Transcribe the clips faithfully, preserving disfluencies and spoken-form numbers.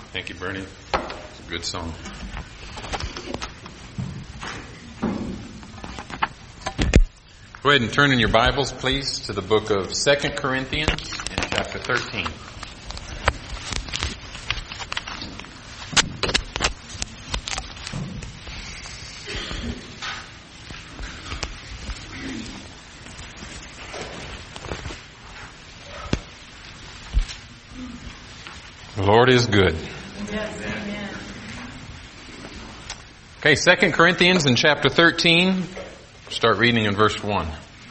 Thank you, Bernie. It's a good song. Go ahead and turn in your Bibles, please, to the book of Second Corinthians in chapter thirteen. The Lord is good. Yes, amen. Okay, Second Corinthians in chapter thirteen. Start reading in verse one.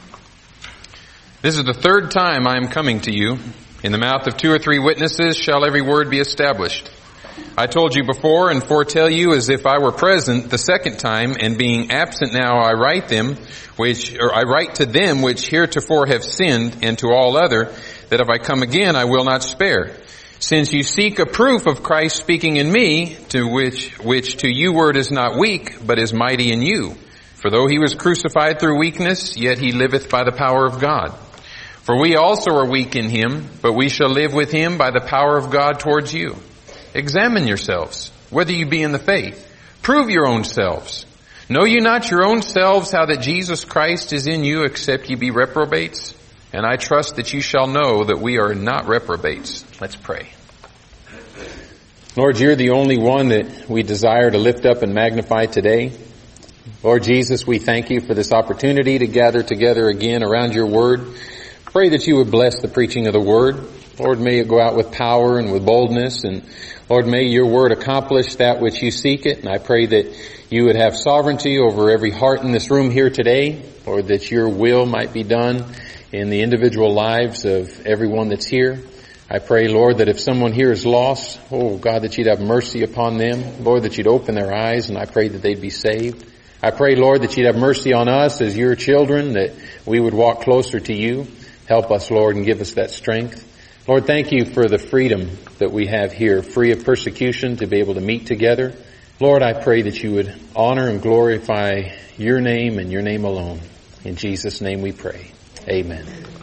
This is the third time I am coming to you. In the mouth of two or three witnesses shall every word be established. I told you before and foretell you as if I were present the second time, and being absent now I write them, which, or I write to them which heretofore have sinned, and to all other, that if I come again I will not spare. Since you seek a proof of Christ speaking in me, to which, which to you word is not weak, but is mighty in you. For though he was crucified through weakness, yet he liveth by the power of God. For we also are weak in him, but we shall live with him by the power of God towards you. Examine yourselves, whether you be in the faith. Prove your own selves. Know you not your own selves how that Jesus Christ is in you, except ye be reprobates? And I trust that you shall know that we are not reprobates. Let's pray. Lord, you're the only one that we desire to lift up and magnify today. Lord Jesus, we thank you for this opportunity to gather together again around your word. Pray that you would bless the preaching of the word. Lord, may it go out with power and with boldness. And Lord, may your word accomplish that which you seek it. And I pray that you would have sovereignty over every heart in this room here today. Lord, that your will might be done in the individual lives of everyone that's here. I pray, Lord, that if someone here is lost, oh God, that you'd have mercy upon them. Lord, that you'd open their eyes, and I pray that they'd be saved. I pray, Lord, that you'd have mercy on us as your children, that we would walk closer to you. Help us, Lord, and give us that strength. Lord, thank you for the freedom that we have here, free of persecution, to be able to meet together. Lord, I pray that you would honor and glorify your name and your name alone. In Jesus' name we pray. Amen.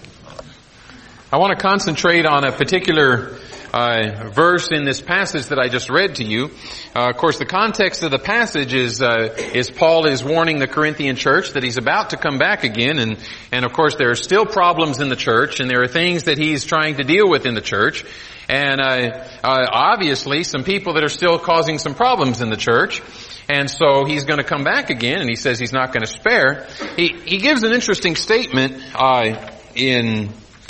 I want to concentrate on a particular uh, verse in this passage that I just read to you. Uh, of course, the context of the passage is uh, is Paul is warning the Corinthian church that he's about to come back again, and and of course there are still problems in the church, and there are things that he's trying to deal with in the church, and uh, uh, obviously some people that are still causing some problems in the church. And so he's going to come back again, and he says he's not going to spare. He he gives an interesting statement uh, in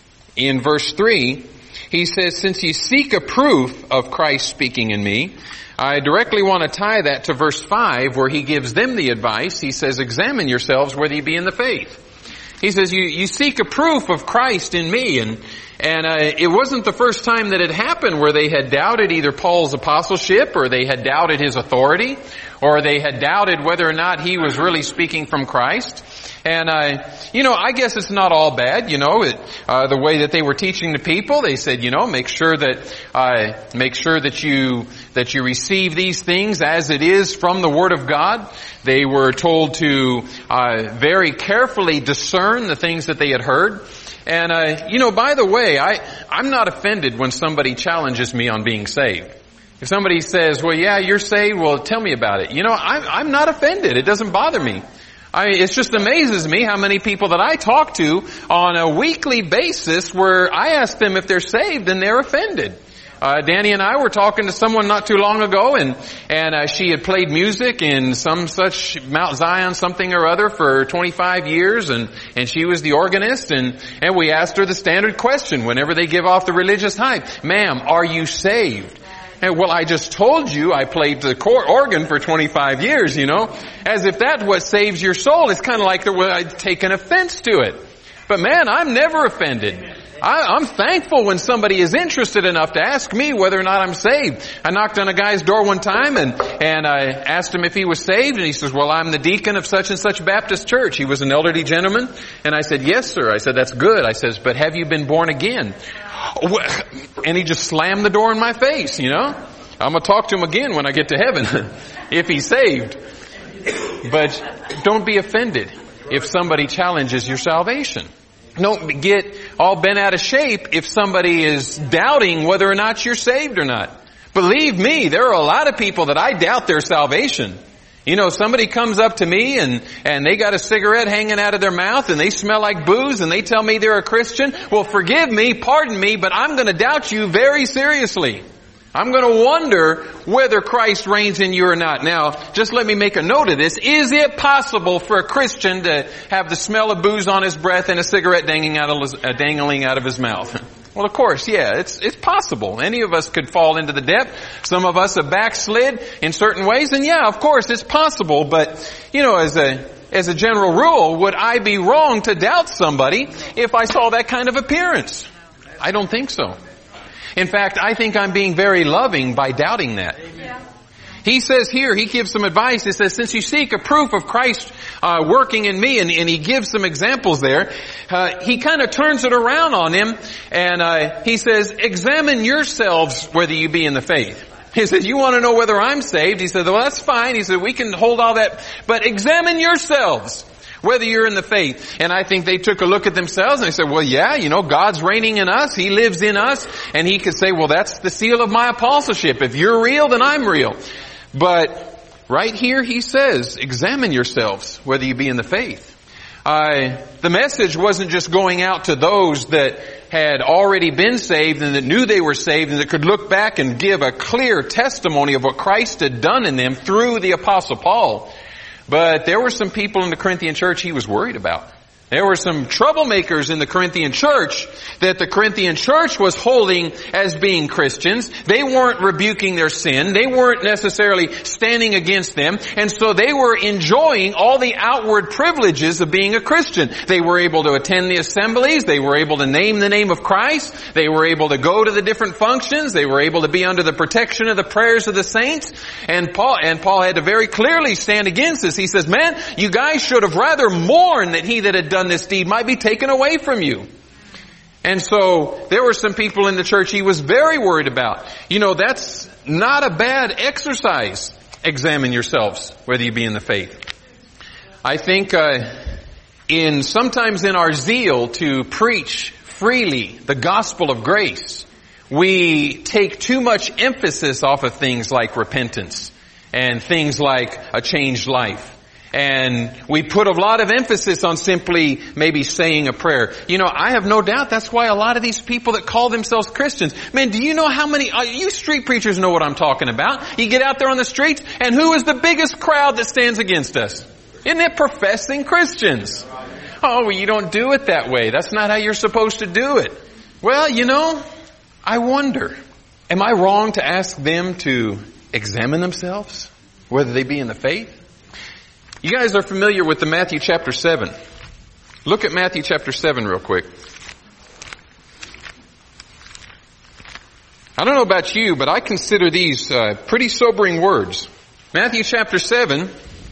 in verse three. He says, "Since you seek a proof of Christ speaking in me," I directly want to tie that to verse five, where he gives them the advice. He says, "Examine yourselves whether you be in the faith." He says, "You you seek a proof of Christ in me," and and uh, it wasn't the first time that it happened where they had doubted either Paul's apostleship, or they had doubted his authority, or they had doubted whether or not he was really speaking from Christ. And, uh, you know, I guess it's not all bad, you know, it, uh, the way that they were teaching the people. They said, you know, make sure that, uh, make sure that you, that you receive these things as it is from the Word of God. They were told to, uh, very carefully discern the things that they had heard. And, uh, you know, by the way, I, I'm not offended when somebody challenges me on being saved. If somebody says, well, yeah, you're saved, well, tell me about it. You know, I'm, I'm not offended. It doesn't bother me. I mean, it just amazes me how many people that I talk to on a weekly basis where I ask them if they're saved and they're offended. Uh, Danny and I were talking to someone not too long ago, and, and, uh, she had played music in some such Mount Zion something or other for twenty-five years, and, and she was the organist, and, and we asked her the standard question whenever they give off the religious hype. Ma'am, are you saved? And well, I just told you I played the organ for twenty-five years, you know. As if that's what saves your soul. It's kind of like I'd taken offense to it. But man, I'm never offended. I, I'm thankful when somebody is interested enough to ask me whether or not I'm saved. I knocked on a guy's door one time, and, and I asked him if he was saved, and he says, well, I'm the deacon of such and such Baptist church. He was an elderly gentleman. And I said, yes, sir. I said, that's good. I says, but have you been born again? And he just slammed the door in my face, you know. I'm going to talk to him again when I get to heaven, if he's saved. But don't be offended if somebody challenges your salvation. Don't get all bent out of shape if somebody is doubting whether or not you're saved or not. Believe me, there are a lot of people that I doubt their salvation. You know, somebody comes up to me and, and they got a cigarette hanging out of their mouth and they smell like booze and they tell me they're a Christian. Well, forgive me, pardon me, but I'm going to doubt you very seriously. I'm going to wonder whether Christ reigns in you or not. Now, just let me make a note of this. Is it possible for a Christian to have the smell of booze on his breath and a cigarette dangling out of his, uh, dangling out of his mouth? Well, of course, yeah, it's it's possible. Any of us could fall into the depth. Some of us have backslid in certain ways, and yeah, of course, it's possible. But, you know, as a as a general rule, would I be wrong to doubt somebody if I saw that kind of appearance? I don't think so. In fact, I think I'm being very loving by doubting that. Yeah. He says here, he gives some advice. He says, since you seek a proof of Christ uh, working in me, and, and he gives some examples there, uh, he kind of turns it around on him, and uh, he says, examine yourselves whether you be in the faith. He says, you want to know whether I'm saved? He said, well, that's fine. He said, we can hold all that, but examine yourselves whether you're in the faith. And I think they took a look at themselves and they said, well, yeah, you know, God's reigning in us. He lives in us. And he could say, well, that's the seal of my apostleship. If you're real, then I'm real. But right here he says, examine yourselves whether you be in the faith. Uh, the message wasn't just going out to those that had already been saved and that knew they were saved and that could look back and give a clear testimony of what Christ had done in them through the Apostle Paul. But there were some people in the Corinthian church he was worried about. There were some troublemakers in the Corinthian church that the Corinthian church was holding as being Christians. They weren't rebuking their sin. They weren't necessarily standing against them. And so they were enjoying all the outward privileges of being a Christian. They were able to attend the assemblies. They were able to name the name of Christ. They were able to go to the different functions. They were able to be under the protection of the prayers of the saints. And Paul, and Paul had to very clearly stand against this. He says, man, you guys should have rather mourned that he that had done this deed might be taken away from you. And so there were some people in the church he was very worried about. You know, that's not a bad exercise. Examine yourselves whether you be in the faith. I think uh, in sometimes in our zeal to preach freely the gospel of grace, we take too much emphasis off of things like repentance and things like a changed life. And we put a lot of emphasis on simply maybe saying a prayer. You know, I have no doubt that's why a lot of these people that call themselves Christians, man, do you know how many, uh, you street preachers know what I'm talking about. You get out there on the streets, and who is the biggest crowd that stands against us? Isn't it professing Christians? Oh, well, you don't do it that way. That's not how you're supposed to do it. Well, you know, I wonder, am I wrong to ask them to examine themselves, whether they be in the faith? You guys are familiar with the Matthew chapter seven. Look at Matthew chapter seven real quick. I don't know about you, but I consider these uh, pretty sobering words. Matthew chapter seven,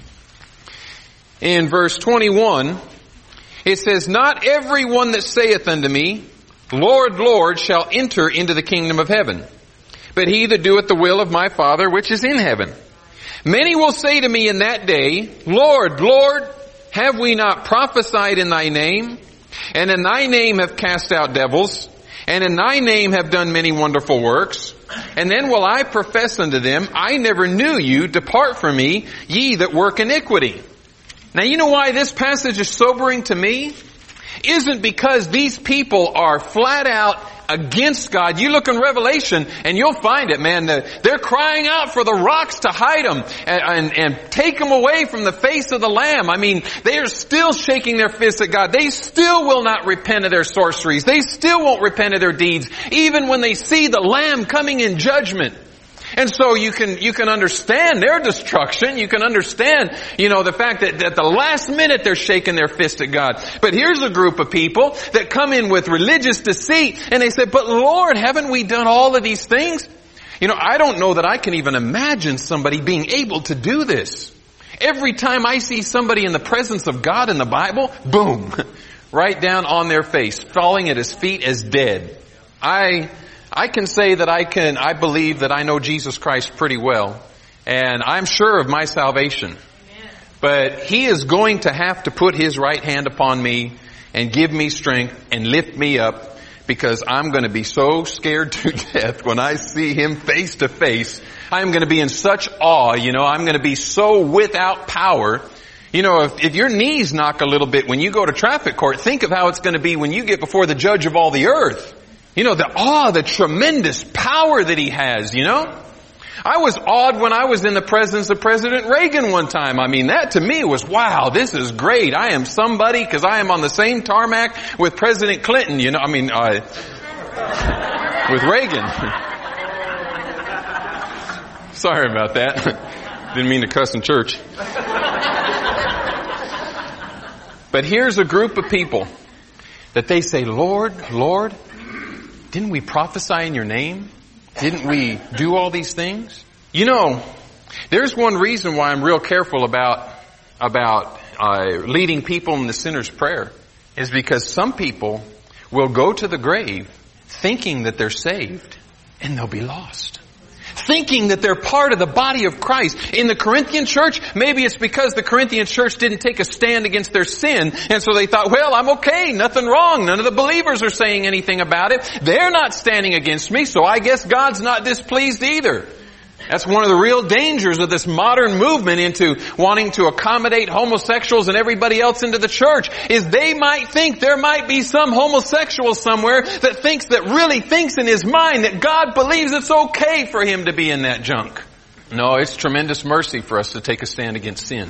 in verse twenty-one, it says, not everyone that saith unto me, Lord, Lord, shall enter into the kingdom of heaven, but he that doeth the will of my Father which is in heaven. Many will say to me in that day, Lord, Lord, have we not prophesied in thy name? And in thy name have cast out devils, and in thy name have done many wonderful works. And then will I profess unto them, I never knew you, depart from me, ye that work iniquity. Now you know why this passage is sobering to me? Isn't because these people are flat out against God. You look in Revelation and you'll find it, man. They're crying out for the rocks to hide them and, and, and take them away from the face of the Lamb. I mean, they are still shaking their fists at God. They still will not repent of their sorceries. They still won't repent of their deeds, even when they see the Lamb coming in judgment. And so you can, you can understand their destruction. You can understand, you know, the fact that at the last minute they're shaking their fist at God. But here's a group of people that come in with religious deceit and they say, but Lord, haven't we done all of these things? You know, I don't know that I can even imagine somebody being able to do this. Every time I see somebody in the presence of God in the Bible, boom, right down on their face, falling at his feet as dead. I, I can say that I can, I believe that I know Jesus Christ pretty well, and I'm sure of my salvation. Amen. But he is going to have to put his right hand upon me and give me strength and lift me up, because I'm going to be so scared to death when I see him face to face. I'm going to be in such awe, you know, I'm going to be so without power. You know, if, if your knees knock a little bit when you go to traffic court, think of how it's going to be when you get before the judge of all the earth. You know, the awe, the tremendous power that he has, you know. I was awed when I was in the presence of President Reagan one time. I mean, that to me was, wow, this is great. I am somebody because I am on the same tarmac with President Clinton, you know, I mean, uh, with Reagan. Sorry about that. Didn't mean to cuss in church. But here's a group of people that they say, Lord, Lord, didn't we prophesy in your name? Didn't we do all these things? You know, there's one reason why I'm real careful about about uh, leading people in the sinner's prayer, is because some people will go to the grave thinking that they're saved, and they'll be lost. Thinking that they're part of the body of Christ. In the Corinthian church, maybe it's because the Corinthian church didn't take a stand against their sin, and so they thought, well, I'm okay, nothing wrong, none of the believers are saying anything about it, they're not standing against me, so I guess God's not displeased either. That's one of the real dangers of this modern movement into wanting to accommodate homosexuals and everybody else into the church, is they might think there might be some homosexual somewhere that thinks, that really thinks in his mind that God believes it's okay for him to be in that junk. No, it's tremendous mercy for us to take a stand against sin.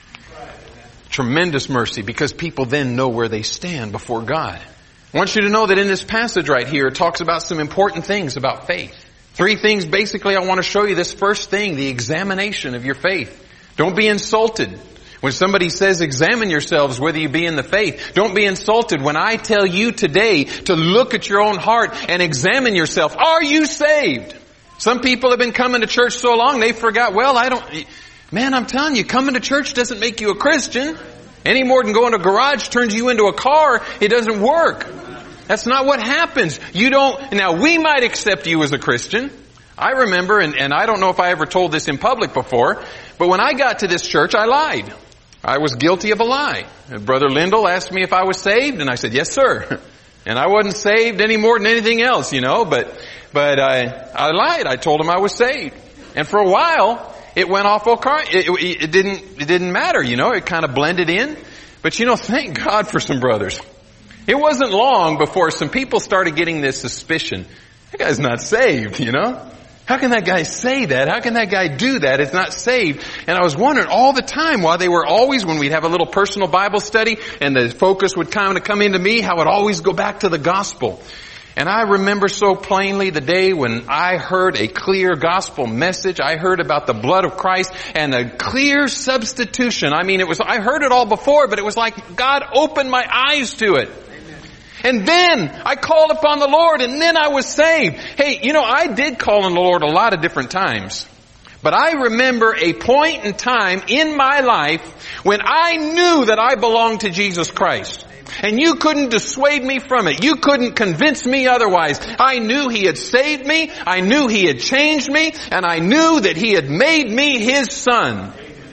Tremendous mercy, because people then know where they stand before God. I want you to know that in this passage right here, it talks about some important things about faith. Three things basically I want to show you. This first thing, the examination of your faith. Don't be insulted when somebody says examine yourselves whether you be in the faith. Don't be insulted when I tell you today to look at your own heart and examine yourself. Are you saved? Some people have been coming to church so long they forgot, well, I don't, man, I'm telling you, coming to church doesn't make you a Christian. Any more than going to a garage turns you into a car. It doesn't work. That's not what happens. You don't, now we might accept you as a Christian. I remember, and, and I don't know if I ever told this in public before, but when I got to this church, I lied. I was guilty of a lie. Brother Lindell asked me if I was saved, and I said, yes, sir. And I wasn't saved any more than anything else, you know, but, but I, I lied. I told him I was saved. And for a while, it went off okay. It, it, it didn't, it didn't matter, you know, it kind of blended in. But you know, thank God for some brothers. It wasn't long before some people started getting this suspicion. That guy's not saved, you know? How can that guy say that? How can that guy do that? It's not saved. And I was wondering all the time why they were always, when we'd have a little personal Bible study and the focus would kind of come into me, how it always go back to the gospel. And I remember so plainly the day when I heard a clear gospel message. I heard about the blood of Christ and a clear substitution. I mean, it was, I heard it all before, but it was like God opened my eyes to it. And then I called upon the Lord, and then I was saved. Hey, you know, I did call on the Lord a lot of different times. But I remember a point in time in my life when I knew that I belonged to Jesus Christ. And you couldn't dissuade me from it. You couldn't convince me otherwise. I knew He had saved me. I knew He had changed me. And I knew that He had made me His son.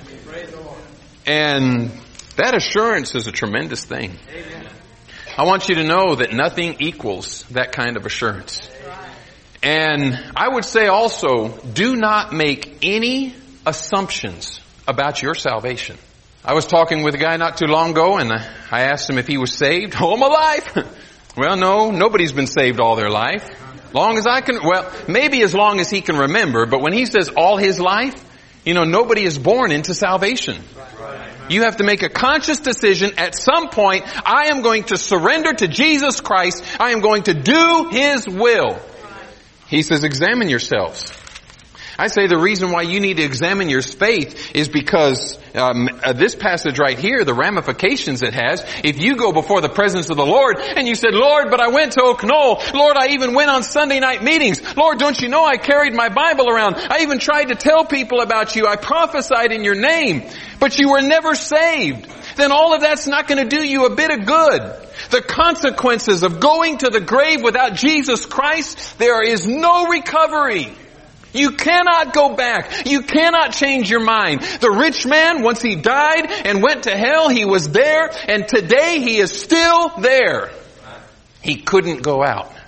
And that assurance is a tremendous thing. I want you to know that nothing equals that kind of assurance. And I would say also, do not make any assumptions about your salvation. I was talking with a guy not too long ago, and I asked him if he was saved. All my life. Well, no, nobody's been saved all their life. Long as I can, well, maybe as long as he can remember, but when he says all his life, you know, nobody is born into salvation. You have to make a conscious decision at some point. I am going to surrender to Jesus Christ. I am going to do His will. He says, examine yourselves. I say the reason why you need to examine your faith is because um, uh, this passage right here, the ramifications it has, if you go before the presence of the Lord and you said, Lord, but I went to Oak Knoll. Lord, I even went on Sunday night meetings. Lord, don't you know I carried my Bible around? I even tried to tell people about you. I prophesied in your name, but you were never saved. Then all of that's not going to do you a bit of good. The consequences of going to the grave without Jesus Christ, there is no recovery. You cannot go back. You cannot change your mind. The rich man, once he died and went to hell, he was there, and today he is still there. He couldn't go out.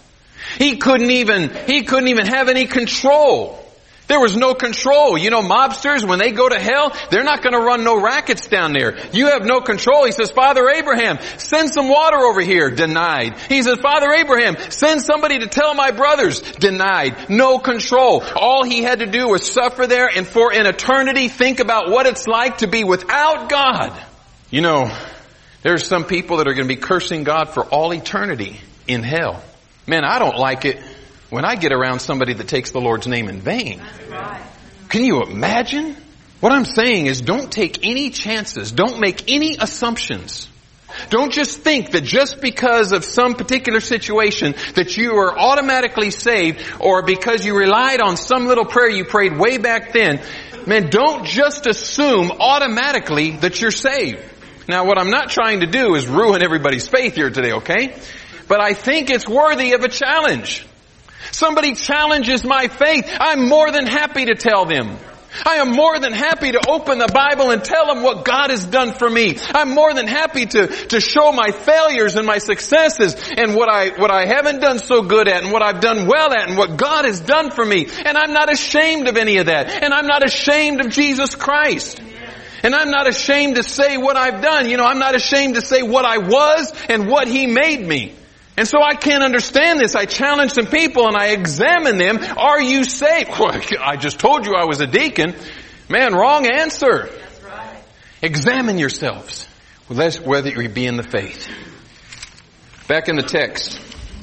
He couldn't even, he couldn't even have any control. There was no control. You know, mobsters, when they go to hell, they're not going to run no rackets down there. You have no control. He says, Father Abraham, send some water over here. Denied. He says, Father Abraham, send somebody to tell my brothers. Denied. No control. All he had to do was suffer there and for an eternity think about what it's like to be without God. You know, there's some people that are going to be cursing God for all eternity in hell. Man, I don't like it when I get around somebody that takes the Lord's name in vain. Can you imagine? What I'm saying is don't take any chances. Don't make any assumptions. Don't just think that just because of some particular situation that you are automatically saved, or because you relied on some little prayer you prayed way back then. Man, don't just assume automatically that you're saved. Now, what I'm not trying to do is ruin everybody's faith here today, okay? But I think it's worthy of a challenge. Somebody challenges my faith, I'm more than happy to tell them. I am more than happy to open the Bible and tell them what God has done for me. I'm more than happy to, to show my failures and my successes and what I, what I haven't done so good at and what I've done well at and what God has done for me. And I'm not ashamed of any of that. And I'm not ashamed of Jesus Christ. And I'm not ashamed to say what I've done. You know, I'm not ashamed to say what I was and what He made me. And so I can't understand this. I challenge some people and I examine them. Are you saved? Well, I just told you I was a deacon. Man, wrong answer. That's right. Examine yourselves, whether you be in the faith. Back in the text.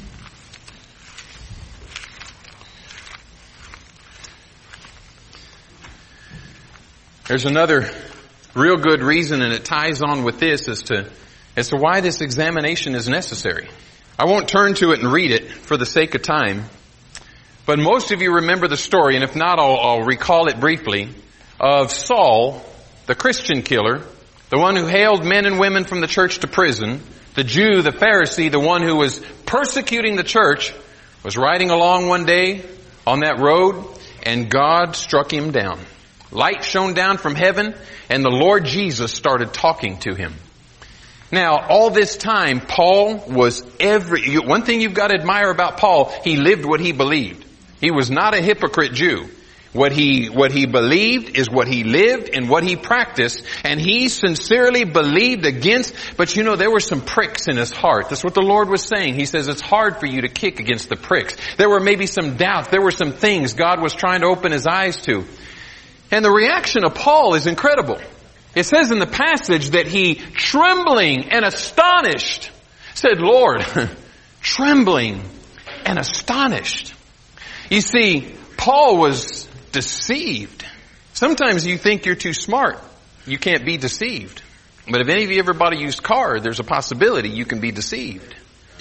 There's another real good reason, and it ties on with this, as to, as to why this examination is necessary. I won't turn to it and read it for the sake of time, but most of you remember the story, and if not, I'll, I'll recall it briefly, of Saul, the Christian killer, the one who hailed men and women from the church to prison, the Jew, the Pharisee, the one who was persecuting the church, was riding along one day on that road, and God struck him down. Light shone down from heaven, and the Lord Jesus started talking to him. Now, all this time, Paul was every, one thing you've got to admire about Paul, he lived what he believed. He was not a hypocrite Jew. What he, what he believed is what he lived and what he practiced, and he sincerely believed against, but you know, there were some pricks in his heart. That's what the Lord was saying. He says it's hard for you to kick against the pricks. There were maybe some doubts. There were some things God was trying to open his eyes to. And the reaction of Paul is incredible. It says in the passage that he, trembling and astonished, said, Lord, trembling and astonished. You see, Paul was deceived. Sometimes you think you're too smart. You can't be deceived. But if any of you ever bought a used car, there's a possibility you can be deceived.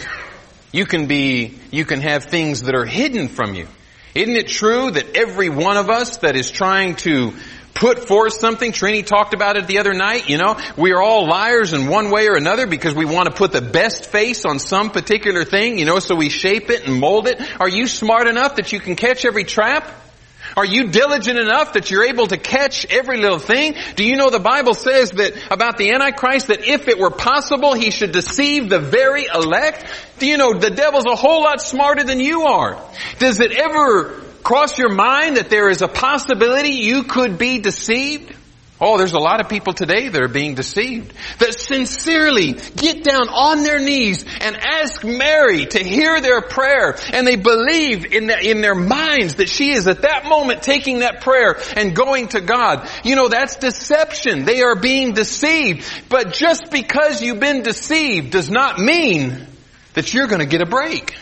You can be, you can have things that are hidden from you. Isn't it true that every one of us that is trying to put forth something, Trini talked about it the other night, you know, we are all liars in one way or another because we want to put the best face on some particular thing, you know, so we shape it and mold it. Are you smart enough that you can catch every trap? Are you diligent enough that you're able to catch every little thing? Do you know the Bible says that about the Antichrist, that if it were possible, he should deceive the very elect? Do you know the devil's a whole lot smarter than you are? Does it ever cross your mind that there is a possibility you could be deceived? Oh, there's a lot of people today that are being deceived, that sincerely get down on their knees and ask Mary to hear their prayer, and they believe in, the, in their minds that she is at that moment taking that prayer and going to God. You know, that's deception. They are being deceived. But just because you've been deceived does not mean that you're going to get a break.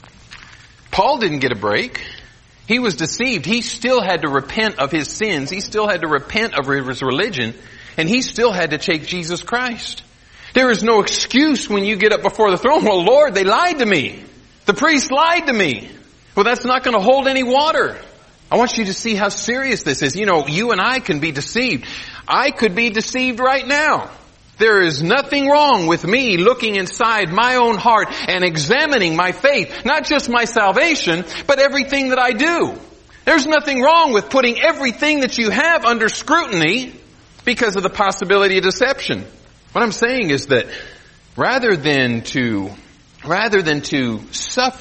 Paul didn't get a break. He was deceived. He still had to repent of his sins. He still had to repent of his religion. And he still had to take Jesus Christ. There is no excuse when you get up before the throne. Well, Lord, they lied to me. The priest lied to me. Well, that's not going to hold any water. I want you to see how serious this is. You know, you and I can be deceived. I could be deceived right now. There is nothing wrong with me looking inside my own heart and examining my faith. Not just my salvation, but everything that I do. There's nothing wrong with putting everything that you have under scrutiny because of the possibility of deception. What I'm saying is that rather than to, rather than to suffer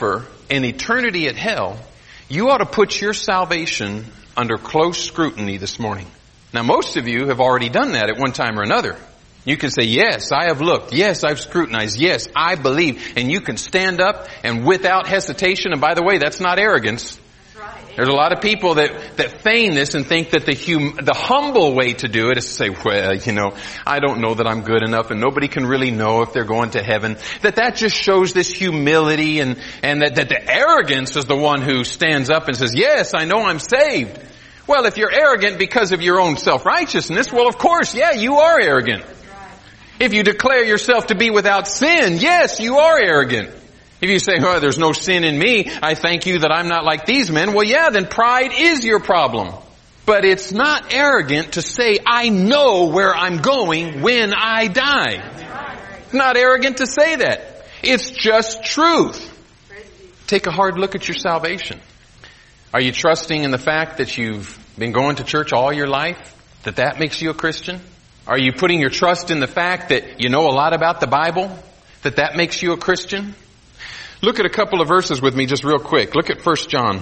an eternity at hell, you ought to put your salvation under close scrutiny this morning. Now, most of you have already done that at one time or another. You can say, yes, I have looked. Yes, I've scrutinized. Yes, I believe. And you can stand up and without hesitation, and by the way, that's not arrogance. There's a lot of people that, that feign this and think that the hum, the humble way to do it is to say, well, you know, I don't know that I'm good enough and nobody can really know if they're going to heaven. That that just shows this humility and, and that, that the arrogance is the one who stands up and says, yes, I know I'm saved. Well, if you're arrogant because of your own self-righteousness, well, of course, yeah, you are arrogant. If you declare yourself to be without sin, yes, you are arrogant. If you say, oh, there's no sin in me, I thank you that I'm not like these men, well, yeah, then pride is your problem. But it's not arrogant to say, I know where I'm going when I die. It's not arrogant to say that. It's just truth. Take a hard look at your salvation. Are you trusting in the fact that you've been going to church all your life? That that makes you a Christian? Are you putting your trust in the fact that you know a lot about the Bible? That that makes you a Christian? Look at a couple of verses with me just real quick. Look at First John.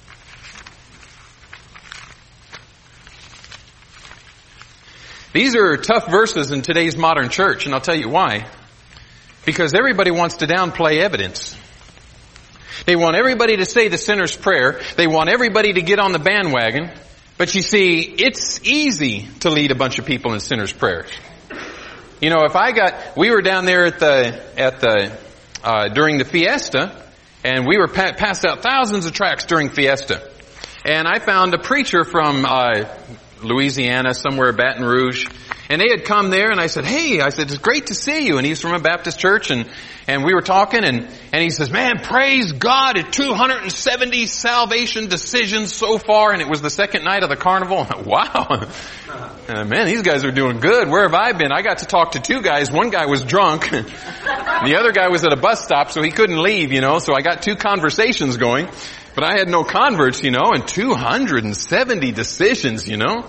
These are tough verses in today's modern church, and I'll tell you why. Because everybody wants to downplay evidence. They want everybody to say the sinner's prayer. They want everybody to get on the bandwagon. But you see, it's easy to lead a bunch of people in sinner's prayers. You know, if I got, we were down there at the, at the, Uh, during the fiesta, and we were pa- passed out thousands of tracts during fiesta. And I found a preacher from uh, Louisiana, somewhere Baton Rouge, and they had come there, and I said, hey, I said, it's great to see you. And he's from a Baptist church, and, and we were talking, and, and he says, man, praise God, at two hundred seventy salvation decisions so far, and it was the second night of the carnival. Wow. Uh, man, these guys are doing good. Where have I been? I got to talk to two guys. One guy was drunk. The other guy was at a bus stop, so he couldn't leave, you know, so I got two conversations going. But I had no converts, you know, and two hundred seventy decisions, you know.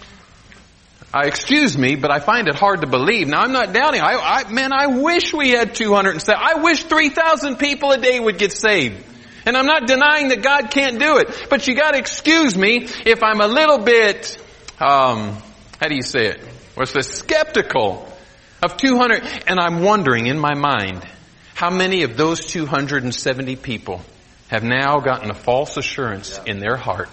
Uh, excuse me, but I find it hard to believe. Now, I'm not doubting. I, I, man, I wish we had two hundred seventy. I wish three thousand people a day would get saved. And I'm not denying that God can't do it. But you gotta excuse me if I'm a little bit, um, how do you say it? What's this? Skeptical of two hundred. And I'm wondering in my mind, how many of those two hundred seventy people have now gotten a false assurance in their heart.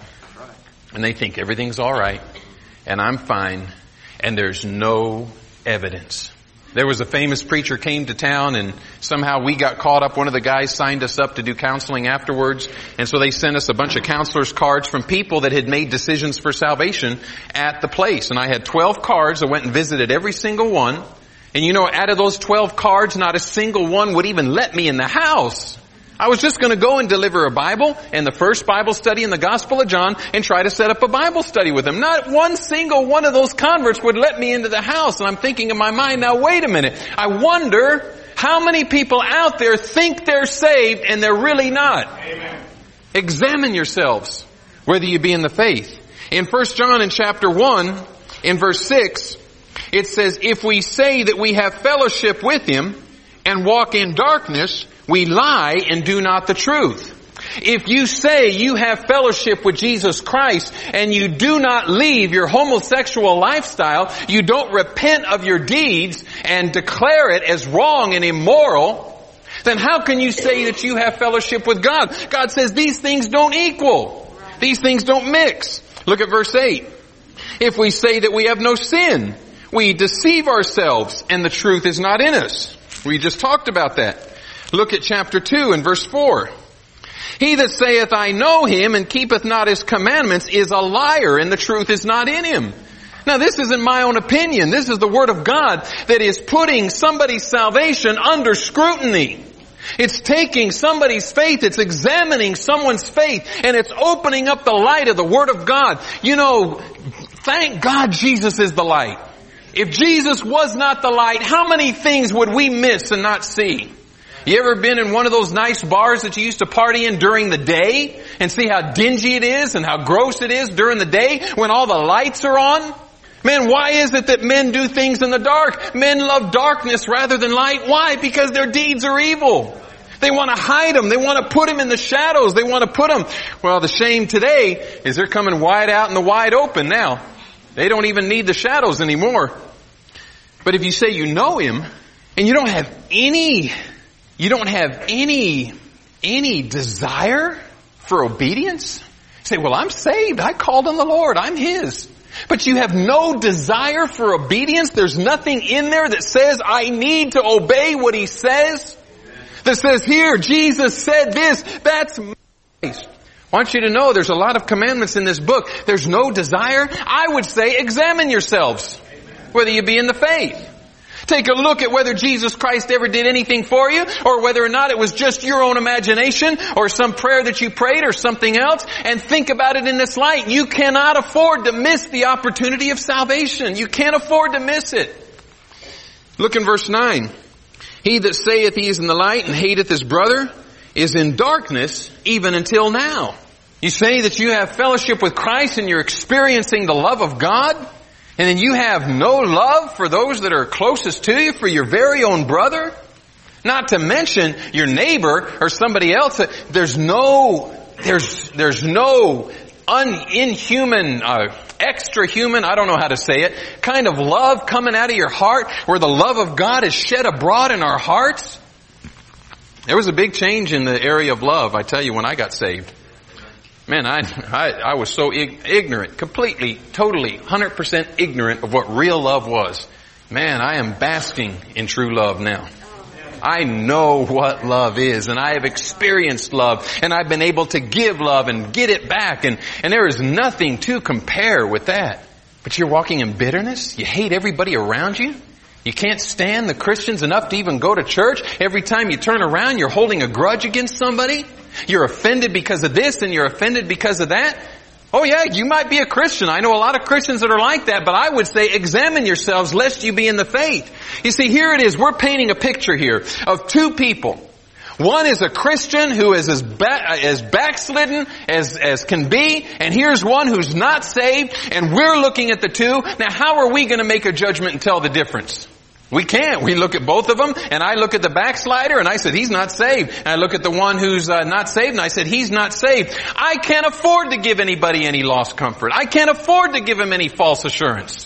And they think everything's all right. And I'm fine. And there's no evidence. There was a famous preacher came to town, and somehow we got caught up. One of the guys signed us up to do counseling afterwards. And so they sent us a bunch of counselors' cards from people that had made decisions for salvation at the place. And I had twelve cards. I went and visited every single one. And you know, out of those twelve cards, not a single one would even let me in the house. I was just going to go and deliver a Bible and the first Bible study in the Gospel of John and try to set up a Bible study with them. Not one single one of those converts would let me into the house. And I'm thinking in my mind, now wait a minute. I wonder how many people out there think they're saved and they're really not. Amen. Examine yourselves, whether you be in the faith. In First John in chapter one, in verse six, it says, if we say that we have fellowship with Him and walk in darkness, we lie and do not the truth. If you say you have fellowship with Jesus Christ and you do not leave your homosexual lifestyle, you don't repent of your deeds and declare it as wrong and immoral, then how can you say that you have fellowship with God? God says these things don't equal. These things don't mix. Look at verse eight. If we say that we have no sin, we deceive ourselves and the truth is not in us. We just talked about that. Look at chapter two and verse four. He that saith, I know Him, and keepeth not His commandments is a liar, and the truth is not in him. Now this isn't my own opinion. This is the Word of God that is putting somebody's salvation under scrutiny. It's taking somebody's faith, it's examining someone's faith, and it's opening up the light of the Word of God. You know, thank God Jesus is the light. If Jesus was not the light, how many things would we miss and not see? You ever been in one of those nice bars that you used to party in during the day and see how dingy it is and how gross it is during the day when all the lights are on? Man, why is it that men do things in the dark? Men love darkness rather than light. Why? Because their deeds are evil. They want to hide them. They want to put them in the shadows. They want to put them. Well, the shame today is they're coming wide out in the wide open now. They don't even need the shadows anymore. But if you say you know Him and you don't have any, you don't have any, any desire for obedience, say, well, I'm saved. I called on the Lord. I'm His. But you have no desire for obedience. There's nothing in there that says I need to obey what He says. That says here, Jesus said this. That's my grace. I want you to know there's a lot of commandments in this book. There's no desire. I would say examine yourselves. Whether you be in the faith. Take a look at whether Jesus Christ ever did anything for you, or whether or not it was just your own imagination, or some prayer that you prayed, or something else, and think about it in this light. You cannot afford to miss the opportunity of salvation. You can't afford to miss it. Look in verse nine. He that saith he is in the light and hateth his brother is in darkness even until now. You say that you have fellowship with Christ and you're experiencing the love of God, and then you have no love for those that are closest to you, for your very own brother? Not to mention your neighbor or somebody else. There's no, there's, there's no un, inhuman, uh, extra human, I don't know how to say it, kind of love coming out of your heart where the love of God is shed abroad in our hearts. There was a big change in the area of love, I tell you, when I got saved. Man, I, I, I was so ig- ignorant, completely, totally, one hundred percent ignorant of what real love was. Man, I am basking in true love now. I know what love is, and I have experienced love, and I've been able to give love and get it back, and, and there is nothing to compare with that. But you're walking in bitterness? You hate everybody around you? You can't stand the Christians enough to even go to church? Every time you turn around, you're holding a grudge against somebody? You're offended because of this, and you're offended because of that? Oh yeah, you might be a Christian. I know a lot of Christians that are like that, but I would say examine yourselves lest you be in the faith. You see, here it is. We're painting a picture here of two people. One is a Christian who is as, ba- as backslidden as, as can be, and here's one who's not saved, and we're looking at the two. Now, how are we going to make a judgment and tell the difference? We can't. We look at both of them, and I look at the backslider, and I said, he's not saved. And I look at the one who's uh, not saved, and I said, he's not saved. I can't afford to give anybody any lost comfort. I can't afford to give him any false assurance.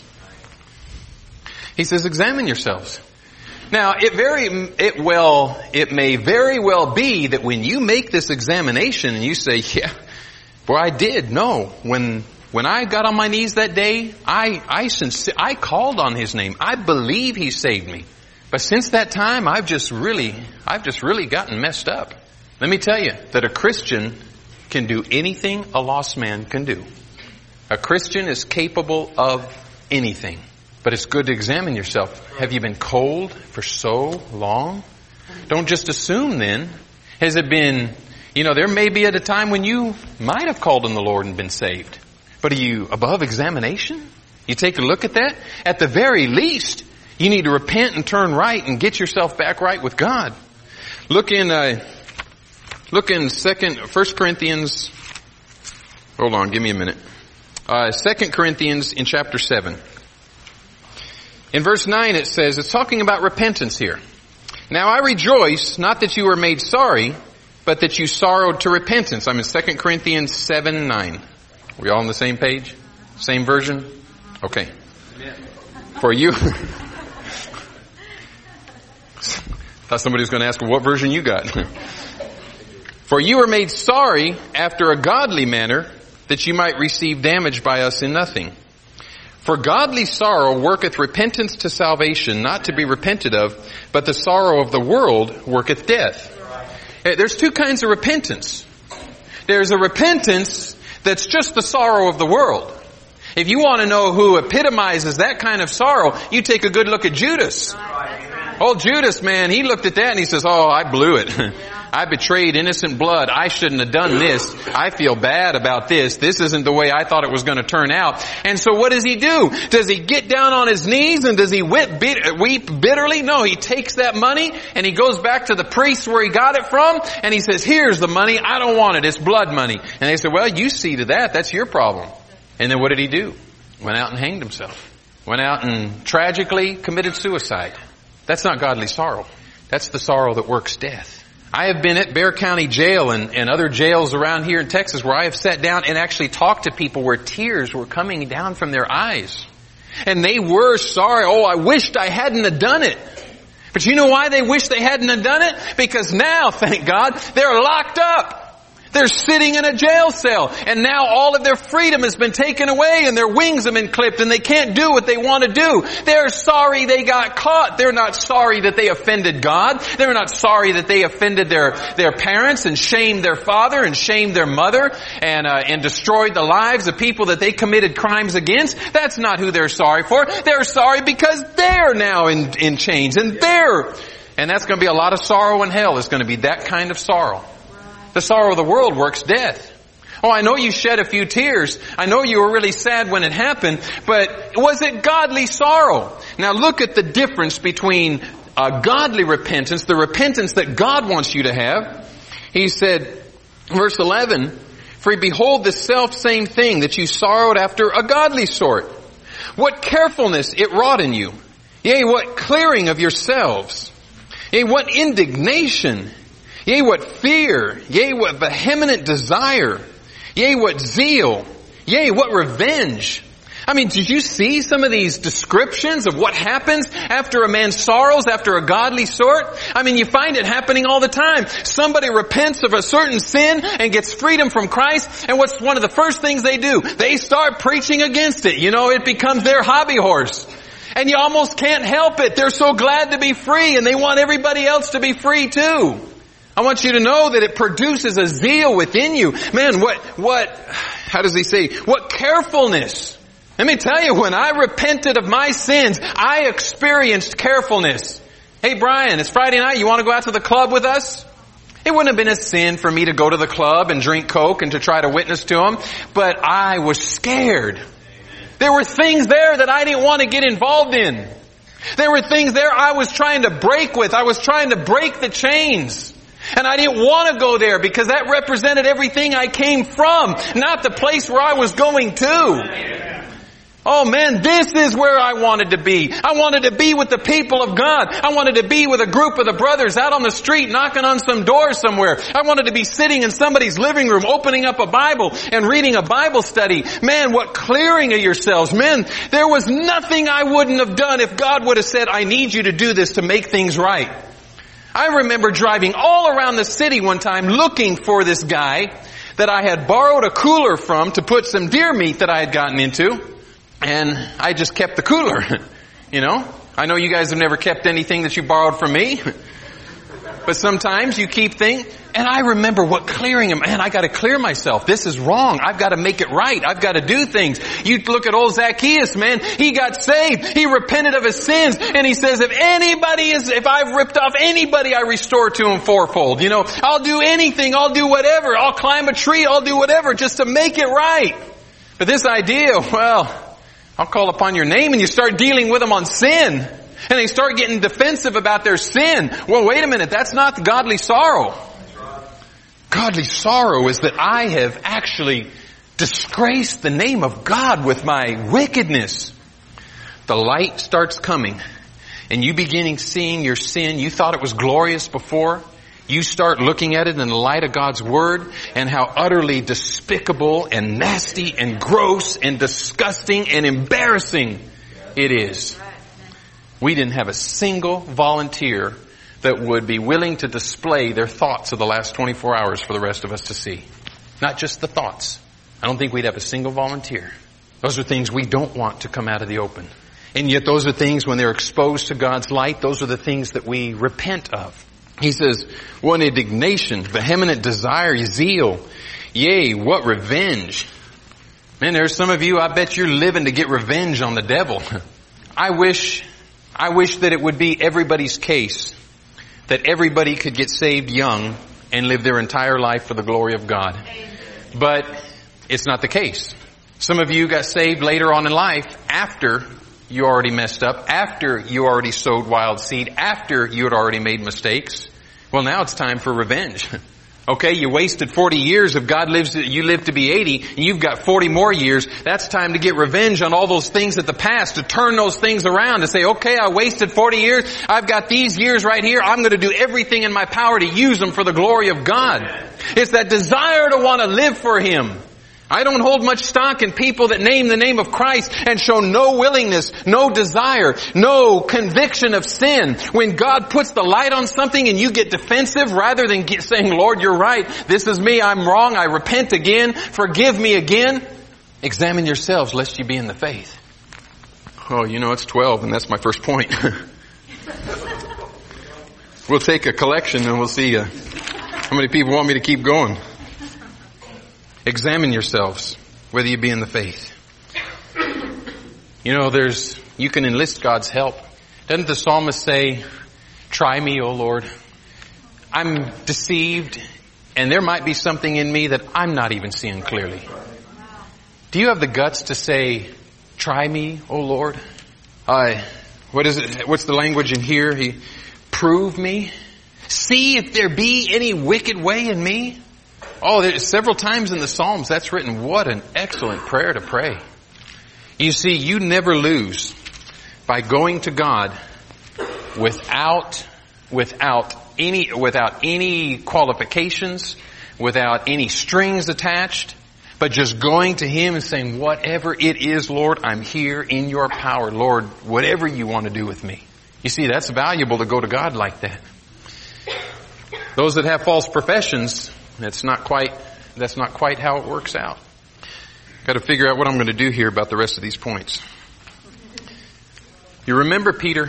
He says, examine yourselves. Now, it very, it well, it may very well be that when you make this examination and you say, yeah, well, I did know when When I got on my knees that day, I, I, sincer- I called on His name. I believe He saved me. But since that time, I've just really, I've just really gotten messed up. Let me tell you that a Christian can do anything a lost man can do. A Christian is capable of anything. But it's good to examine yourself. Have you been cold for so long? Don't just assume then. Has it been, you know, there may be at a time when you might have called on the Lord and been saved. But are you above examination? You take a look at that? At the very least, you need to repent and turn right and get yourself back right with God. Look in, uh, look in second, First Corinthians, hold on, give me a minute. Uh, Second Corinthians in chapter seven. In verse nine it says, it's talking about repentance here. Now I rejoice, not that you were made sorry, but that you sorrowed to repentance. I'm in Second Corinthians seven nine. We all on the same page? Same version? Okay. For you... Thought somebody was going to ask, well, what version you got? For you were made sorry after a godly manner, that you might receive damage by us in nothing. For godly sorrow worketh repentance to salvation, not to be repented of, but the sorrow of the world worketh death. There's two kinds of repentance. There's a repentance that's just the sorrow of the world. If you want to know who epitomizes that kind of sorrow, you take a good look at Judas. Old Judas, man, he looked at that and he says, oh, I blew it. I betrayed innocent blood. I shouldn't have done this. I feel bad about this. This isn't the way I thought it was going to turn out. And so what does he do? Does he get down on his knees and does he weep bitterly? No, he takes that money and he goes back to the priest where he got it from and he says, here's the money. I don't want it. It's blood money. And they say, well, you see to that. That's your problem. And then what did he do? Went out and hanged himself. Went out and tragically committed suicide. That's not godly sorrow. That's the sorrow that works death. I have been at Bexar County Jail and, and other jails around here in Texas where I have sat down and actually talked to people where tears were coming down from their eyes. And they were sorry. Oh, I wished I hadn't have done it. But you know why they wish they hadn't have done it? Because now, thank God, they're locked up. They're sitting in a jail cell, and now all of their freedom has been taken away, and their wings have been clipped, and they can't do what they want to do. They're sorry they got caught. They're not sorry that they offended God. They're not sorry that they offended their their parents and shamed their father and shamed their mother and uh, and destroyed the lives of people that they committed crimes against. That's not who they're sorry for. They're sorry because they're now in in chains, and they're and that's going to be a lot of sorrow in hell. It's going to be that kind of sorrow. The sorrow of the world works death. Oh, I know you shed a few tears. I know you were really sad when it happened, but was it godly sorrow? Now look at the difference between uh, godly repentance, the repentance that God wants you to have. He said, verse eleven, for behold the self same thing that you sorrowed after a godly sort. What carefulness it wrought in you. Yea, what clearing of yourselves. Yea, what indignation. Yea, what fear, yea, what vehement desire, yea, what zeal, yea, what revenge. I mean, did you see some of these descriptions of what happens after a man sorrows after a godly sort? I mean, you find it happening all the time. Somebody repents of a certain sin and gets freedom from Christ, and what's one of the first things they do? They start preaching against it. You know, it becomes their hobby horse. And you almost can't help it. They're so glad to be free, and they want everybody else to be free too. I want you to know that it produces a zeal within you. Man, what, what, how does he say? What carefulness. Let me tell you, when I repented of my sins, I experienced carefulness. Hey Brian, it's Friday night. You want to go out to the club with us? It wouldn't have been a sin for me to go to the club and drink Coke and to try to witness to him, but I was scared. There were things there that I didn't want to get involved in. There were things there I was trying to break with. I was trying to break the chains. And I didn't want to go there because that represented everything I came from, not the place where I was going to. Oh man, this is where I wanted to be. I wanted to be with the people of God. I wanted to be with a group of the brothers out on the street knocking on some doors somewhere. I wanted to be sitting in somebody's living room opening up a Bible and reading a Bible study. Man, what clearing of yourselves. Man, there was nothing I wouldn't have done if God would have said, I need you to do this to make things right. I remember driving all around the city one time looking for this guy that I had borrowed a cooler from to put some deer meat that I had gotten into. And I just kept the cooler. You know, I know you guys have never kept anything that you borrowed from me. But sometimes you keep things. And I remember what clearing him. Man, I got to clear myself. This is wrong. I've got to make it right. I've got to do things. You look at old Zacchaeus, man. He got saved. He repented of his sins. And he says, if anybody is, if I've ripped off anybody, I restore to him fourfold. You know, I'll do anything. I'll do whatever. I'll climb a tree. I'll do whatever just to make it right. But this idea, well, I'll call upon your name, and you start dealing with them on sin. And they start getting defensive about their sin. Well, wait a minute. That's not the godly sorrow. Godly sorrow is that I have actually disgraced the name of God with my wickedness. The light starts coming, and you beginning seeing your sin. You thought it was glorious before. You start looking at it in the light of God's Word and how utterly despicable and nasty and gross and disgusting and embarrassing it is. We didn't have a single volunteer that would be willing to display their thoughts of the last twenty-four hours for the rest of us to see. Not just the thoughts. I don't think we'd have a single volunteer. Those are things we don't want to come out of the open. And yet those are things, when they're exposed to God's light, those are the things that we repent of. He says, what indignation, vehement desire, zeal, yea, what revenge. Man, there's some of you, I bet you're living to get revenge on the devil. I wish, I wish that it would be everybody's case, that everybody could get saved young and live their entire life for the glory of God. But it's not the case. Some of you got saved later on in life after you already messed up, after you already sowed wild seed, after you had already made mistakes. Well, now it's time for revenge. Okay, you wasted forty years. If God lives, you live to be eighty, and you've got forty more years. That's time to get revenge on all those things at the past, to turn those things around, to say, okay, I wasted forty years. I've got these years right here. I'm going to do everything in my power to use them for the glory of God. It's that desire to want to live for Him. I don't hold much stock in people that name the name of Christ and show no willingness, no desire, no conviction of sin. When God puts the light on something and you get defensive rather than get, saying, Lord, you're right. This is me. I'm wrong. I repent again. Forgive me again. Examine yourselves lest you be in the faith. Oh, you know, it's twelve and that's my first point. We'll take a collection and we'll see uh, how many people want me to keep going. Examine yourselves, whether you be in the faith. You know, there's, you can enlist God's help. Doesn't the psalmist say, try me, O Lord? I'm deceived, and there might be something in me that I'm not even seeing clearly. Do you have the guts to say, try me, O Lord? Uh, what is it? What's the language in here? He, prove me. See if there be any wicked way in me. Oh, there's several times in the Psalms that's written. What an excellent prayer to pray. You see, you never lose by going to God without, without any, without any qualifications, without any strings attached, but just going to Him and saying, whatever it is, Lord, I'm here in your power. Lord, whatever you want to do with me. You see, that's valuable to go to God like that. Those that have false professions, That's not quite, that's not quite how it works out. Got to figure out what I'm going to do here about the rest of these points. You remember Peter?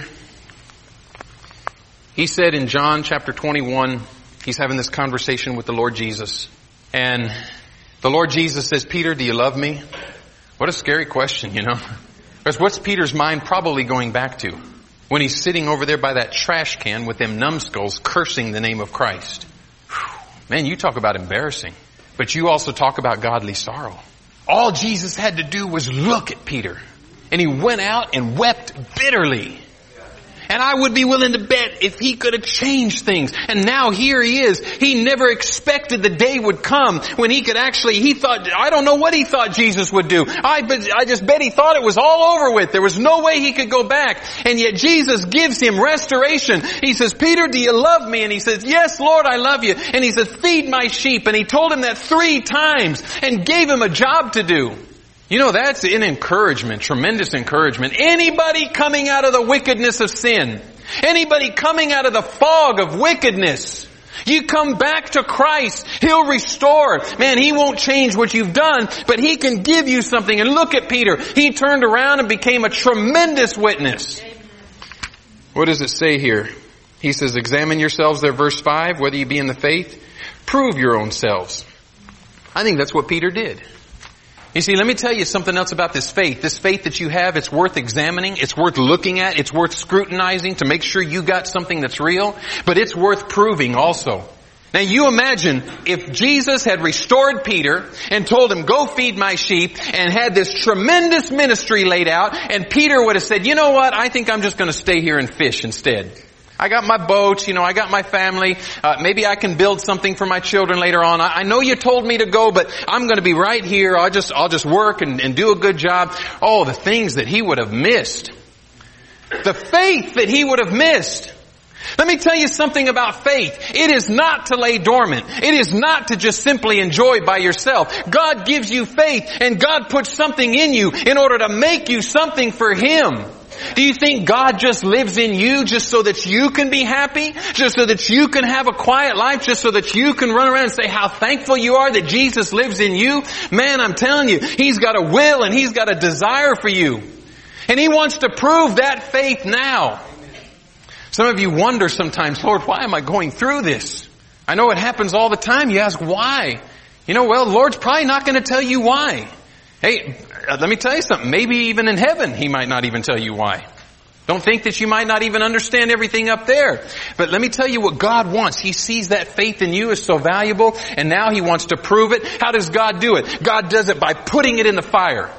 He said in John chapter twenty-one, he's having this conversation with the Lord Jesus. And the Lord Jesus says, Peter, do you love me? What a scary question, you know. Because what's Peter's mind probably going back to? When he's sitting over there by that trash can with them numbskulls cursing the name of Christ. Man, you talk about embarrassing. But you also talk about godly sorrow. All Jesus had to do was look at Peter. And He went out and wept bitterly. And I would be willing to bet if He could have changed things. And now here He is. He never expected the day would come when He could actually, He thought, I don't know what He thought Jesus would do. I, I just bet He thought it was all over with. There was no way He could go back. And yet Jesus gives him restoration. He says, Peter, do you love me? And he says, yes, Lord, I love you. And He says, feed my sheep. And He told him that three times and gave him a job to do. You know, that's an encouragement, tremendous encouragement. Anybody coming out of the wickedness of sin, anybody coming out of the fog of wickedness, you come back to Christ, He'll restore. Man, He won't change what you've done, but He can give you something. And look at Peter. He turned around and became a tremendous witness. What does it say here? He says, examine yourselves there, verse five, whether you be in the faith, prove your own selves. I think that's what Peter did. You see, let me tell you something else about this faith. This faith that you have, it's worth examining. It's worth looking at. It's worth scrutinizing to make sure you got something that's real. But it's worth proving also. Now you imagine if Jesus had restored Peter and told him, go feed my sheep, and had this tremendous ministry laid out, and Peter would have said, you know what, I think I'm just going to stay here and fish instead. I got my boats, you know, I got my family. Uh, maybe I can build something for my children later on. I, I know you told me to go, but I'm going to be right here. I'll just, I'll just work and, and do a good job. Oh, the things that he would have missed. The faith that he would have missed. Let me tell you something about faith. It is not to lay dormant. It is not to just simply enjoy by yourself. God gives you faith, and God puts something in you in order to make you something for Him. Do you think God just lives in you just so that you can be happy? Just so that you can have a quiet life? Just so that you can run around and say how thankful you are that Jesus lives in you? Man, I'm telling you, He's got a will and He's got a desire for you. And He wants to prove that faith now. Some of you wonder sometimes, Lord, why am I going through this? I know it happens all the time. You ask why. You know, well, the Lord's probably not going to tell you why. Hey, let me tell you something. Maybe even in heaven, He might not even tell you why. Don't think that you might not even understand everything up there. But let me tell you what God wants. He sees that faith in you is so valuable, and now He wants to prove it. How does God do it? God does it by putting it in the fire.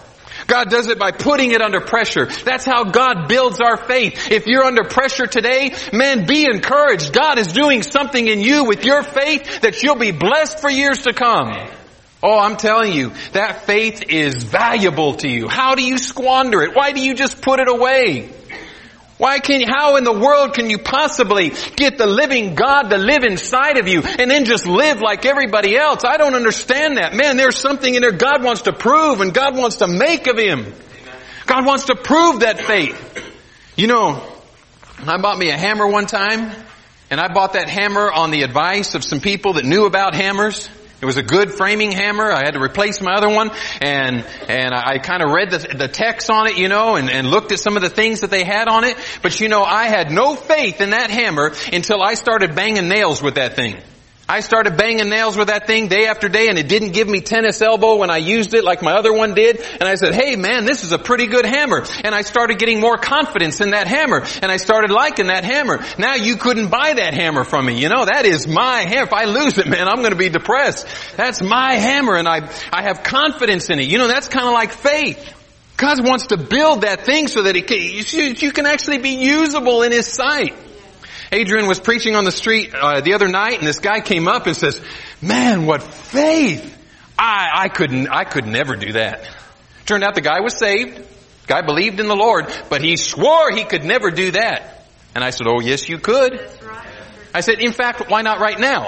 God does it by putting it under pressure. That's how God builds our faith. If you're under pressure today, man, be encouraged. God is doing something in you with your faith that you'll be blessed for years to come. Oh, I'm telling you, that faith is valuable to you. How do you squander it? Why do you just put it away? Why can you, how in the world can you possibly get the living God to live inside of you and then just live like everybody else? I don't understand that. Man, there's something in there God wants to prove and God wants to make of Him. God wants to prove that faith. You know, I bought me a hammer one time, and I bought that hammer on the advice of some people that knew about hammers. It was a good framing hammer. I had to replace my other one, and and I kind of read the, the text on it, you know, and, and looked at some of the things that they had on it. But you know, I had no faith in that hammer until I started banging nails with that thing. I started banging nails with that thing day after day, and it didn't give me tennis elbow when I used it like my other one did. And I said, hey man, this is a pretty good hammer. And I started getting more confidence in that hammer, and I started liking that hammer. Now you couldn't buy that hammer from me. You know, that is my hammer. If I lose it, man, I'm going to be depressed. That's my hammer, and I I have confidence in it. You know, that's kind of like faith. God wants to build that thing so that it can, you, you can actually be usable in His sight. Adrian was preaching on the street uh, the other night, and this guy came up and says, man, what faith! I, I couldn't, I could never do that. Turned out the guy was saved. The guy believed in the Lord, but he swore he could never do that. And I said, oh yes you could. That's right. I said, in fact, why not right now?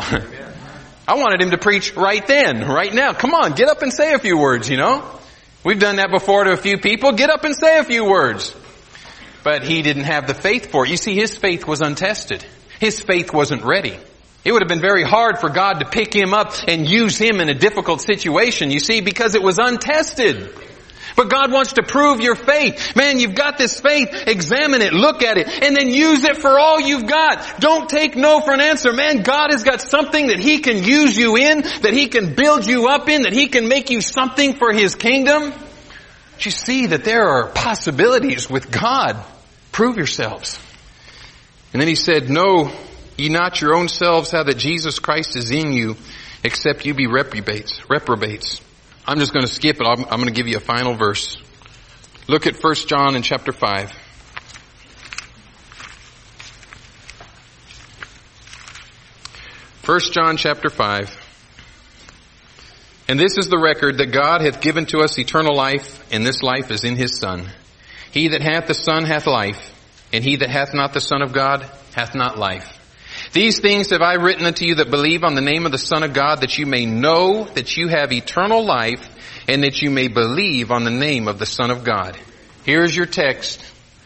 I wanted him to preach right then, right now. Come on, get up and say a few words, you know. We've done that before to a few people. Get up and say a few words. But he didn't have the faith for it. You see, his faith was untested. His faith wasn't ready. It would have been very hard for God to pick him up and use him in a difficult situation, you see, because it was untested. But God wants to prove your faith. Man, you've got this faith. Examine it, look at it, and then use it for all you've got. Don't take no for an answer. Man, God has got something that He can use you in, that He can build you up in, that He can make you something for His kingdom. But you see that there are possibilities with God. Prove yourselves. And then He said, know ye not your own selves how that Jesus Christ is in you, except you be reprobates. Reprobates. I'm just going to skip it. I'm, I'm going to give you a final verse. Look at First John in chapter five. First John chapter five. And this is the record that God hath given to us eternal life, and this life is in His Son. He that hath the Son hath life, and he that hath not the Son of God hath not life. These things have I written unto you that believe on the name of the Son of God, that you may know that you have eternal life, and that you may believe on the name of the Son of God. Here's your text,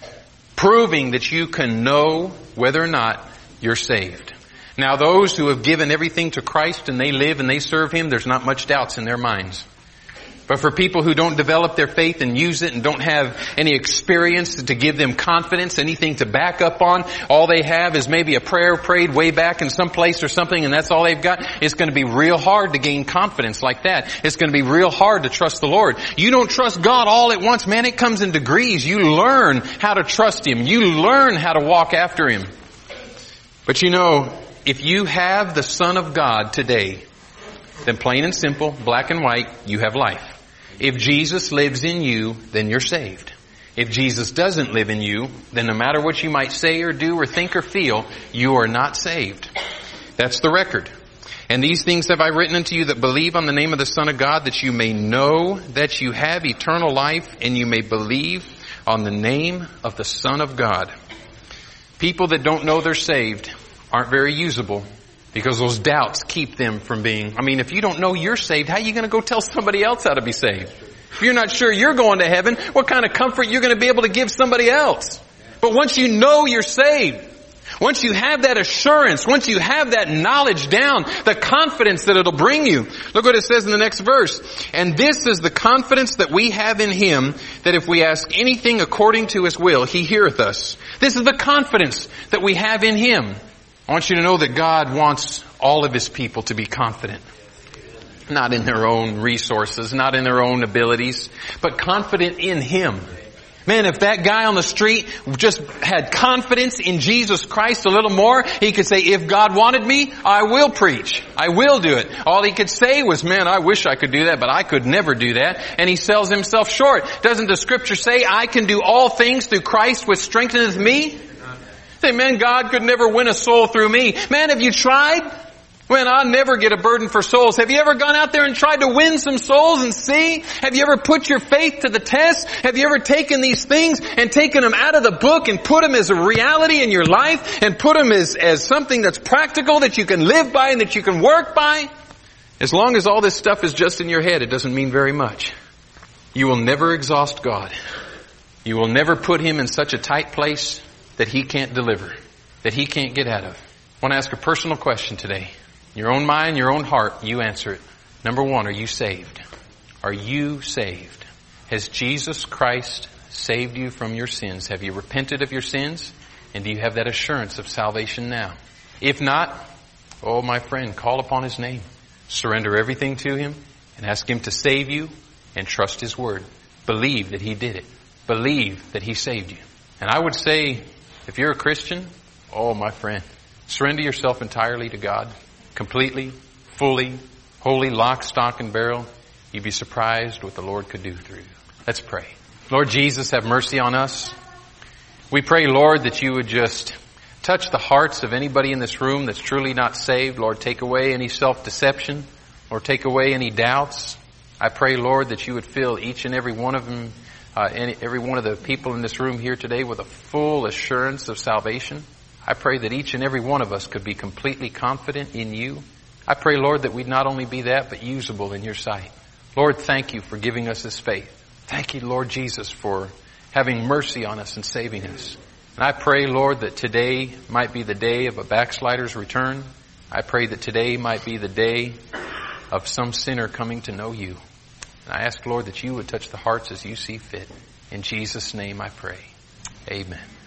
proving that you can know whether or not you're saved. Now those who have given everything to Christ and they live and they serve Him, there's not much doubts in their minds. But for people who don't develop their faith and use it and don't have any experience to give them confidence, anything to back up on, all they have is maybe a prayer prayed way back in some place or something, and that's all they've got, it's going to be real hard to gain confidence like that. It's going to be real hard to trust the Lord. You don't trust God all at once, man. It comes in degrees. You learn how to trust Him. You learn how to walk after Him. But you know, if you have the Son of God today, then plain and simple, black and white, you have life. If Jesus lives in you, then you're saved. If Jesus doesn't live in you, then no matter what you might say or do or think or feel, you are not saved. That's the record. And these things have I written unto you that believe on the name of the Son of God, that you may know that you have eternal life, and you may believe on the name of the Son of God. People that don't know they're saved aren't very usable, because those doubts keep them from being, I mean, if you don't know you're saved, how are you going to go tell somebody else how to be saved? If you're not sure you're going to heaven, what kind of comfort you're going to be able to give somebody else? But once you know you're saved, once you have that assurance, once you have that knowledge down, the confidence that it'll bring you. Look what it says in the next verse. And this is the confidence that we have in Him, that if we ask anything according to His will, He heareth us. This is the confidence that we have in Him. I want you to know that God wants all of His people to be confident. Not in their own resources, not in their own abilities, but confident in Him. Man, if that guy on the street just had confidence in Jesus Christ a little more, he could say, if God wanted me, I will preach. I will do it. All he could say was, man, I wish I could do that, but I could never do that. And he sells himself short. Doesn't the scripture say, I can do all things through Christ which strengtheneth me? Say, man, God could never win a soul through me. Man, have you tried? Man, I'll never get a burden for souls. Have you ever gone out there and tried to win some souls and see? Have you ever put your faith to the test? Have you ever taken these things and taken them out of the book and put them as a reality in your life and put them as, as something that's practical that you can live by and that you can work by? As long as all this stuff is just in your head, it doesn't mean very much. You will never exhaust God. You will never put Him in such a tight place that He can't deliver, that He can't get out of. I want to ask a personal question today. Your own mind, your own heart, you answer it. Number one, are you saved? Are you saved? Has Jesus Christ saved you from your sins? Have you repented of your sins? And do you have that assurance of salvation now? If not, oh my friend, call upon His name. Surrender everything to Him and ask Him to save you and trust His word. Believe that He did it. Believe that He saved you. And I would say, if you're a Christian, oh my friend, surrender yourself entirely to God. Completely, fully, wholly, lock, stock, and barrel. You'd be surprised what the Lord could do through you. Let's pray. Lord Jesus, have mercy on us. We pray, Lord, that you would just touch the hearts of anybody in this room that's truly not saved. Lord, take away any self-deception. Lord, take away any doubts. I pray, Lord, that you would fill each and every one of them, uh, any, every one of the people in this room here today with a full assurance of salvation. I pray that each and every one of us could be completely confident in you. I pray, Lord, that we'd not only be that, but usable in your sight. Lord, thank you for giving us this faith. Thank you, Lord Jesus, for having mercy on us and saving us. And I pray, Lord, that today might be the day of a backslider's return. I pray that today might be the day of some sinner coming to know you. And I ask, Lord, that you would touch the hearts as you see fit. In Jesus' name I pray. Amen.